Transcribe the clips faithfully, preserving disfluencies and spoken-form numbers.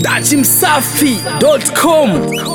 dachi msafi dot com.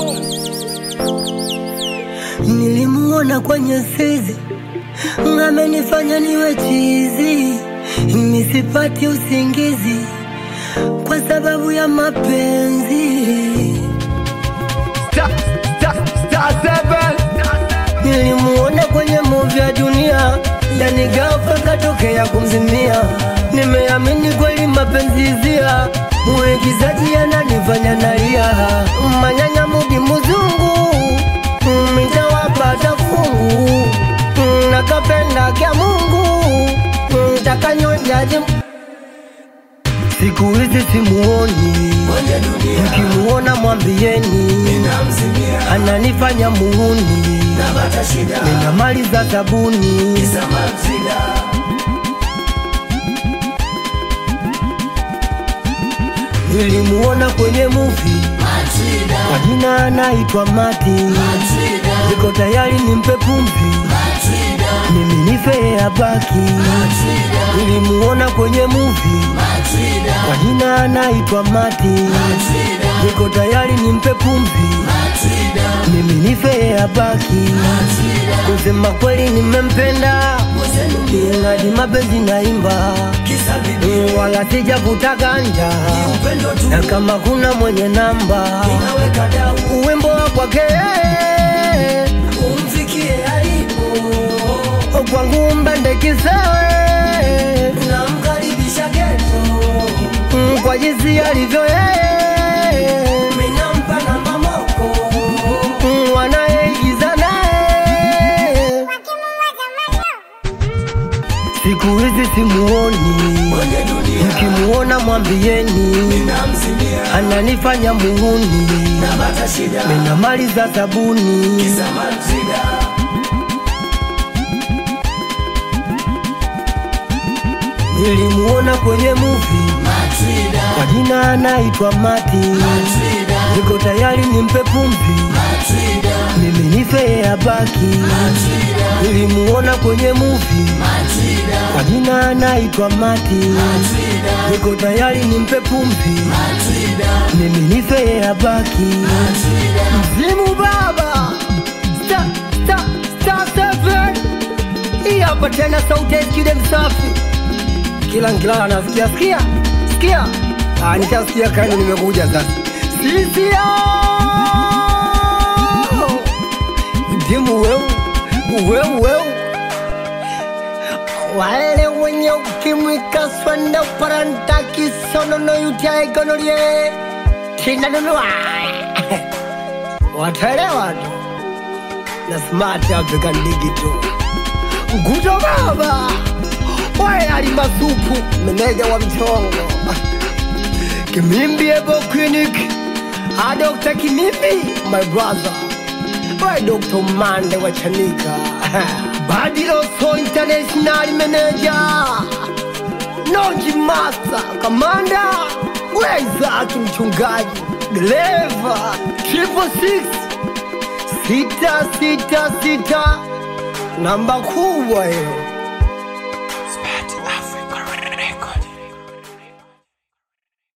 Nilimuona kwenye sezi, amenifanya niwe chizi. Nisipati usingizi kwa sababu ya mapenzi. Star, star, star seven. Nilimuona kwenye movie ya dunia, yani ghafla katokea kumzimia. Nimeamini kweli mapenzi hisia, muigizaji ananifanya nalia. Manyanya mudi mzungu, mitawapata fungu. Nakapenda kia Mungu, takanyonjaji. Siku hizi simuoni, mkimuona mwambieni ananifanya muhuni, nina mali za sabuni. Nilimuona kwenye movie, kwa jina anaitwa Mati. Niko tayari nimpe pumzi, mimi nife abaki. Nilimuona kwenye movie, kwa jina anaitwa Mati. Niko tayari nimpe pumzi, mimi nife abaki. Kusema kweli nimempenda, ingadi mapenzi naimba, wala sija kutaganja. Na kama kuna mwenye namba, uwembo kwake umfikie alipo. Kwangu mbande kisewe, namkaribisha geto. Kwa jinsi alivyo yeye, minampa namba moko. Wanayeigiza naye, siku hizi simuoni, mkimuona mwambieni ananifanya muhuni, nina mali za sabuni. Nilimuona kwenye movie, kwa jina anaitwa Mati. Niko tayari nimpe pumzi, mimi nife abaki. Nilimuona kwenye movie, kwa jina anaitwa Mati. Niko tayari nimpe pumzi, mimi nife abaki. Mzimu baba, star, star, star seven. Hii hapa tena sauti ya kide msafi. Kila ngilala nasikia, sikia, sikia. Ah, nitasikia kani nimekuja sasa. Sisi yao Dimu weu, weu weu. Wale wenye ukimwi kaswanda paranta kisono no yutia ikonorie. Tina nunua watelewa tu na Smart African Digital. Nguto baba, wae alimasupu, meneja wa mchongo. Kimimbi Ebo Clinic, a Doctor Kimimbi, my brother. Wae Doctor Mande wa Chanika. Badi Oso International Manager, Noji Master, Commander. Wae Zaki mchungaji, Deliver, Triple Six, Sita Sita Sita. Namba kubwa hiyo.